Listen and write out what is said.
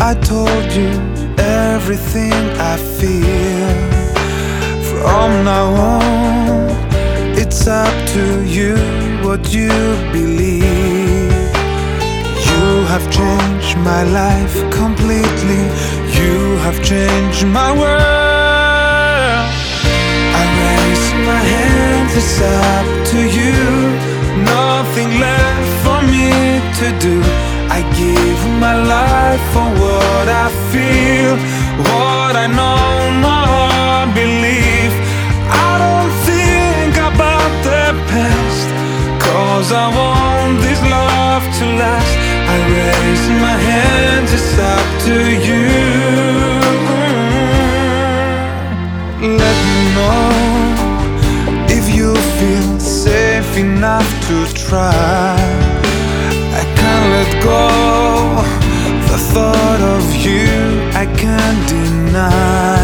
I told you everything I feel. From now on, it's up to you what you believe. You have changed my life completely. You have changed my world. I raise my hands, it's up to you. Nothing left for me to do. I give my life for what I feel, what I know, my heart believe. I don't think about the past, 'cause I want this love to last. I raise my hands, it's up to you. Let me know if you feel safe enough to try. I can't let go, the thought of you I can't deny.